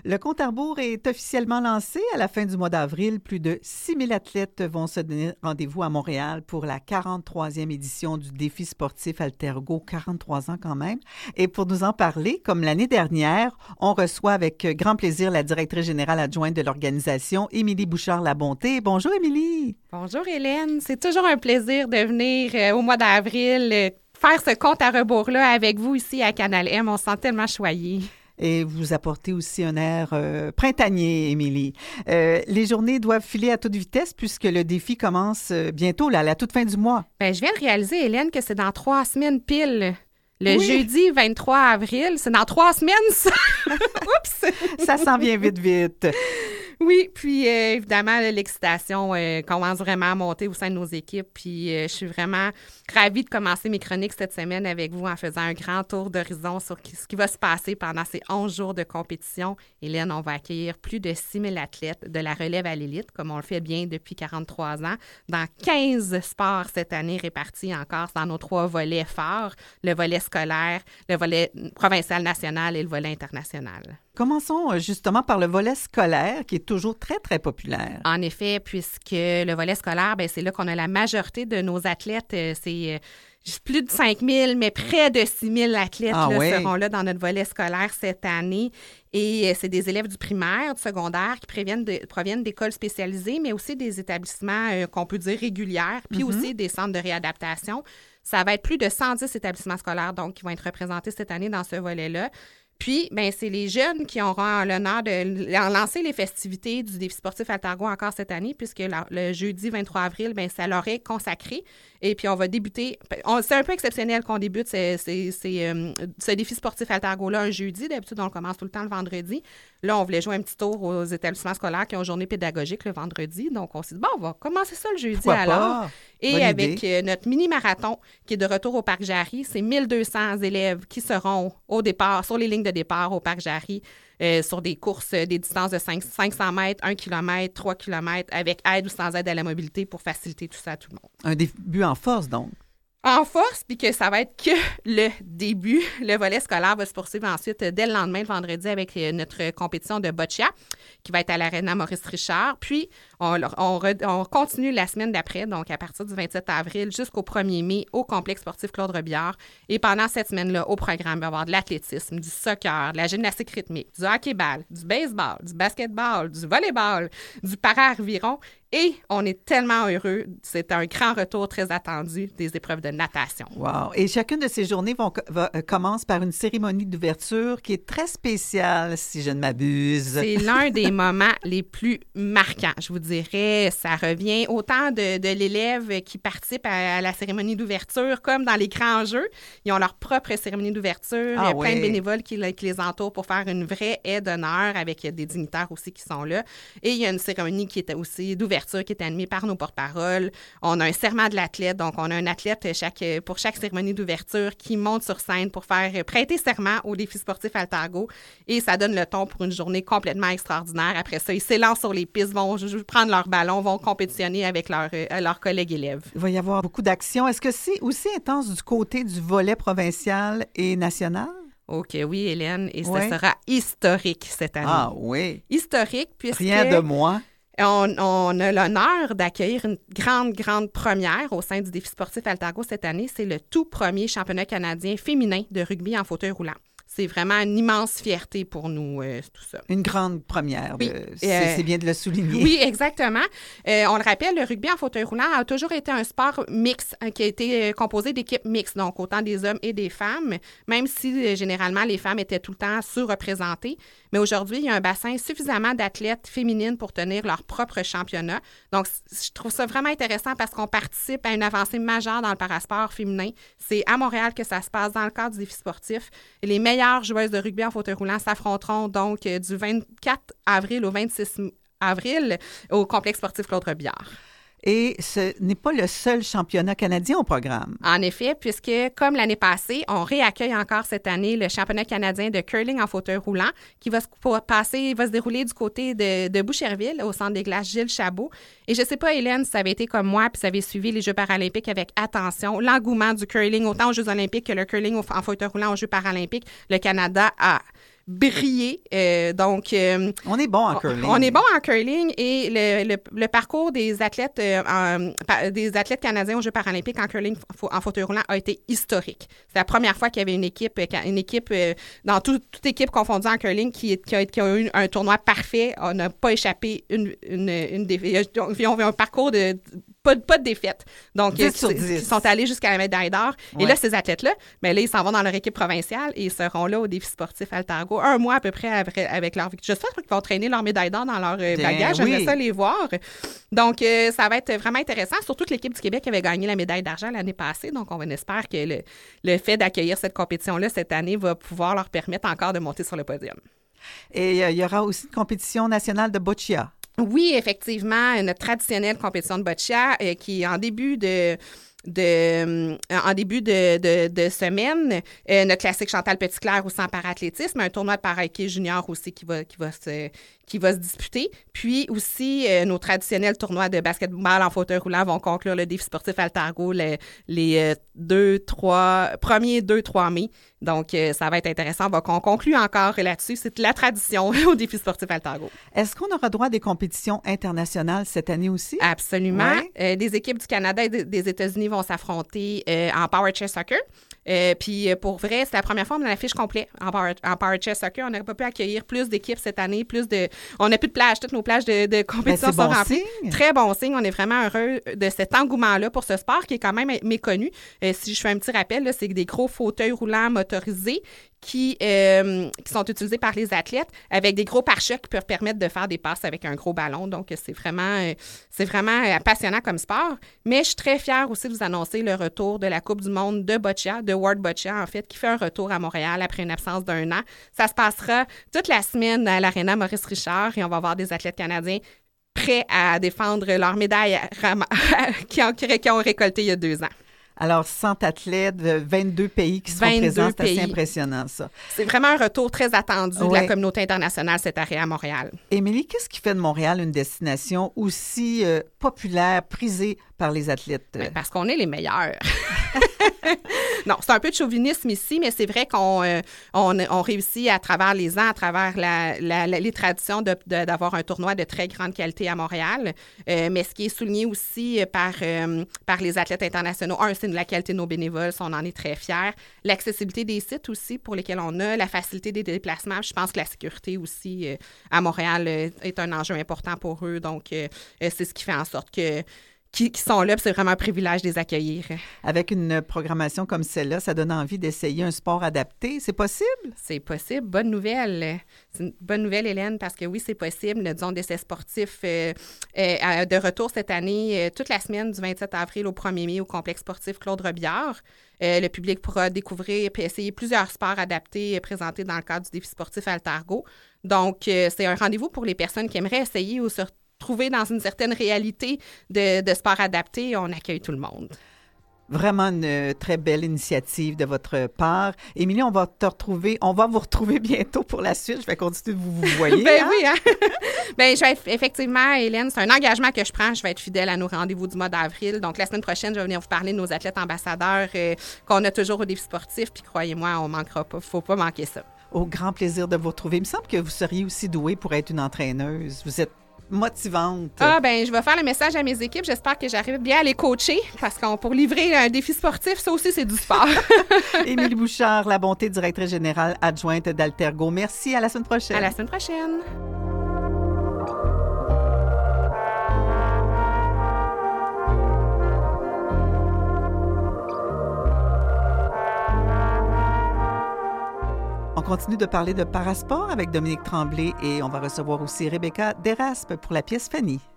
Le compte à rebours est officiellement lancé. À la fin du mois d'avril, plus de 6 000 athlètes vont se donner rendez-vous à Montréal pour la 43e édition du défi sportif Altergo, 43 ans quand même. Et pour nous en parler, comme l'année dernière, on reçoit avec grand plaisir la directrice générale adjointe de l'organisation, Émilie Bouchard-Labonté. Bonjour, Émilie. Bonjour, Hélène. C'est toujours un plaisir de venir au mois d'avril faire ce compte à rebours-là avec vous ici à Canal M. On se sent tellement choyés. Et vous apportez aussi un air printanier, Émilie. Les journées doivent filer à toute vitesse puisque le défi commence bientôt, là, à la toute fin du mois. Bien, je viens de réaliser, Hélène, que c'est dans 3 semaines pile. Le jeudi 23 avril, c'est dans 3 semaines, ça! Oups! Ça s'en vient vite, vite. Oui, puis évidemment, l'excitation commence vraiment à monter au sein de nos équipes. Puis je suis vraiment ravie de commencer mes chroniques cette semaine avec vous en faisant un grand tour d'horizon sur ce qui va se passer pendant ces 11 jours de compétition. Hélène, on va accueillir plus de 6 000 athlètes de la relève à l'élite, comme on le fait bien depuis 43 ans, dans 15 sports cette année répartis encore dans nos 3 volets forts, le volet scolaire, le volet provincial national et le volet international. Commençons justement par le volet scolaire, qui est toujours très, très populaire. En effet, puisque le volet scolaire, bien, c'est là qu'on a la majorité de nos athlètes. C'est plus de 5 000, mais près de 6 000 athlètes seront là dans notre volet scolaire cette année. Et c'est des élèves du primaire, du secondaire qui proviennent d'écoles spécialisées, mais aussi des établissements qu'on peut dire réguliers, puis aussi des centres de réadaptation. Ça va être plus de 110 établissements scolaires donc qui vont être représentés cette année dans ce volet-là. Puis, bien, c'est les jeunes qui auront l'honneur de lancer les festivités du défi sportif Altergo encore cette année, puisque le jeudi 23 avril, bien, ça leur est consacré. Et puis, on va débuter. C'est un peu exceptionnel qu'on débute ce défi sportif Altergo-là un jeudi. D'habitude, on le commence tout le temps le vendredi. Là, on voulait jouer un petit tour aux établissements scolaires qui ont journée pédagogique le vendredi. Donc, on s'est dit, bon, on va commencer ça le jeudi. Pourquoi alors. Pas? Et bonne avec idée. Notre mini-marathon qui est de retour au Parc Jarry, c'est 1200 élèves qui seront au départ, sur les lignes de départ au Parc Jarry, sur des courses, des distances de 500 mètres, 1 km, 3 km, avec aide ou sans aide à la mobilité pour faciliter tout ça à tout le monde. Un début en force, donc. En force, puis que ça va être que le début. Le volet scolaire va se poursuivre ensuite dès le lendemain, le vendredi, avec notre compétition de boccia qui va être à l'Arena Maurice-Richard. Puis, on continue la semaine d'après, donc à partir du 27 avril jusqu'au 1er mai au complexe sportif Claude Robillard. Et pendant cette semaine-là, au programme, il va y avoir de l'athlétisme, du soccer, de la gymnastique rythmique, du hockey-ball, du baseball, du basketball, du volleyball, du para-aviron. Et on est tellement heureux. C'est un grand retour très attendu des épreuves de natation. Wow! Et chacune de ces journées commence par une cérémonie d'ouverture qui est très spéciale, si je ne m'abuse. C'est l'un des moments les plus marquants, je vous dirais. Ça revient autant de l'élève qui participe à la cérémonie d'ouverture comme dans les grands jeux. Ils ont leur propre cérémonie d'ouverture. Il y a plein de bénévoles qui les entourent pour faire une vraie aide d'honneur avec des dignitaires aussi qui sont là. Et il y a une cérémonie qui est aussi d'ouverture qui est animée par nos porte-paroles. On a un serment de l'athlète, donc on a un athlète pour chaque cérémonie d'ouverture qui monte sur scène pour faire prêter serment au défi sportif Altergo. Et ça donne le ton pour une journée complètement extraordinaire. Après ça, ils s'élancent sur les pistes, vont prendre leur ballon, vont compétitionner avec leurs collègues élèves. Il va y avoir beaucoup d'actions. Est-ce que c'est aussi intense du côté du volet provincial et national? OK, oui, Hélène, et ça sera historique cette année. Ah oui? Historique, puisque... Rien de moins. On a l'honneur d'accueillir une grande première au sein du défi sportif Altergo cette année. C'est le tout premier championnat canadien féminin de rugby en fauteuil roulant. C'est vraiment une immense fierté pour nous, tout ça. Une grande première. Oui. C'est bien de le souligner. Oui, exactement. On le rappelle, le rugby en fauteuil roulant a toujours été un sport mixte qui a été composé d'équipes mixtes, donc autant des hommes et des femmes, même si généralement les femmes étaient tout le temps sous-représentées. Mais aujourd'hui, il y a un bassin suffisamment d'athlètes féminines pour tenir leur propre championnat. Donc, je trouve ça vraiment intéressant parce qu'on participe à une avancée majeure dans le parasport féminin. C'est à Montréal que ça se passe dans le cadre du défi sportif. Et les meilleures joueuses de rugby en fauteuil roulant s'affronteront donc du 24 avril au 26 avril au complexe sportif Claude Robillard. Et ce n'est pas le seul championnat canadien au programme. En effet, puisque, comme l'année passée, on réaccueille encore cette année le championnat canadien de curling en fauteuil roulant qui va se dérouler du côté de Boucherville, au centre des glaces Gilles Chabot. Et je ne sais pas, Hélène, si ça avait été comme moi puis ça avait suivi les Jeux paralympiques avec attention, l'engouement du curling, autant aux Jeux olympiques que le curling en fauteuil roulant aux Jeux paralympiques, le Canada a briller. On est bon en curling. On est bon en curling et le parcours des athlètes canadiens aux Jeux paralympiques en curling en fauteuil roulant a été historique. C'est la première fois qu'il y avait une équipe dans toute équipe confondue en curling qui a eu un tournoi parfait. On n'a pas échappé une défaite. Ils ont eu un parcours de pas de défaite. Donc, ils sont allés jusqu'à la médaille d'or. Ouais. Et là, ces athlètes-là, là, ils s'en vont dans leur équipe provinciale et ils seront là au défi sportif Altargo un mois à peu près avec leur victoire. J'espère qu'ils vont traîner leur médaille d'or dans leur bagage. J'aimerais ça les voir. Donc, ça va être vraiment intéressant. Surtout que l'équipe du Québec avait gagné la médaille d'argent l'année passée. Donc, on espère que le fait d'accueillir cette compétition-là cette année va pouvoir leur permettre encore de monter sur le podium. Et il y aura aussi une compétition nationale de boccia. Oui, effectivement, notre traditionnelle compétition de boccia qui est en début de semaine, notre classique Chantal Petitclerc aussi en parathlétisme, un tournoi de para-hockey junior aussi qui va se disputer. Puis aussi, nos traditionnels tournois de basketball en fauteuil roulant vont conclure le défi sportif Altargo les 1er 2-3 mai. Donc, ça va être intéressant. On conclut encore là-dessus. C'est la tradition au défi sportif Altargo. Est-ce qu'on aura droit à des compétitions internationales cette année aussi? Absolument. Ouais. Des équipes du Canada et des États-Unis vont s'affronter en Power Chair Soccer. Puis pour vrai, c'est la première fois qu'on a la fiche complète en Power Chair Soccer. On n'aurait pas pu accueillir plus d'équipes cette année, on n'a plus de plages. Toutes nos plages de compétition sont remplies. Très bon signe. On est vraiment heureux de cet engouement-là pour ce sport qui est quand même méconnu. Si je fais un petit rappel, là, c'est des gros fauteuils roulants motorisés qui sont utilisés par les athlètes avec des gros pare-chocs qui peuvent permettre de faire des passes avec un gros ballon. Donc, c'est vraiment passionnant comme sport. Mais je suis très fière aussi de vous annoncer le retour de la Coupe du monde de boccia, de World Boccia, en fait, qui fait un retour à Montréal après une absence d'1 an. Ça se passera toute la semaine à l'Arena Maurice Richard et on va voir des athlètes canadiens prêts à défendre leurs médailles qui ont récolté il y a 2 ans. Alors, 100 athlètes de 22 pays qui seront présents, c'est assez impressionnant, ça. C'est vraiment un retour très attendu de la communauté internationale, cet arrêt à Montréal. Émilie, qu'est-ce qui fait de Montréal une destination aussi populaire, prisée par les athlètes? Parce qu'on est les meilleurs. Non, c'est un peu de chauvinisme ici, mais c'est vrai qu'on réussit à travers les ans, à travers les traditions d'avoir un tournoi de très grande qualité à Montréal. Mais ce qui est souligné aussi par les athlètes internationaux, c'est la qualité de nos bénévoles, on en est très fiers. L'accessibilité des sites aussi pour lesquels on a, la facilité des déplacements. Je pense que la sécurité aussi à Montréal est un enjeu important pour eux. Donc, c'est ce qui fait en sorte qui sont là, c'est vraiment un privilège de les accueillir. Avec une programmation comme celle-là, ça donne envie d'essayer un sport adapté. C'est possible? C'est possible. Bonne nouvelle. C'est une bonne nouvelle, Hélène, parce que oui, c'est possible. Nous avons des essais sportifs de retour cette année, toute la semaine du 27 avril au 1er mai au complexe sportif Claude Robillard. Le public pourra découvrir et essayer plusieurs sports adaptés présentés dans le cadre du défi sportif Altargo. Donc, c'est un rendez-vous pour les personnes qui aimeraient essayer ou se trouver dans une certaine réalité de sport adapté. On accueille tout le monde. Vraiment une très belle initiative de votre part. Émilie, on va vous retrouver bientôt pour la suite. Je vais continuer de vous voyer. Oui, hein? Je vais effectivement, Hélène, c'est un engagement que je prends. Je vais être fidèle à nos rendez-vous du mois d'avril. Donc, la semaine prochaine, je vais venir vous parler de nos athlètes ambassadeurs qu'on a toujours au défi sportif. Puis, croyez-moi, on ne manquera pas. Il ne faut pas manquer ça. Au grand plaisir de vous retrouver. Il me semble que vous seriez aussi douée pour être une entraîneuse. Vous êtes motivante. Je vais faire le message à mes équipes. J'espère que j'arrive bien à les coacher parce que pour livrer un défi sportif, ça aussi, c'est du sport. Émilie Bouchard, La Bonté, directrice générale adjointe d'Altergo. Merci. À la semaine prochaine. À la semaine prochaine. On continue de parler de parasport avec Dominique Tremblay et on va recevoir aussi Rebecca Deraspe pour la pièce Fanny.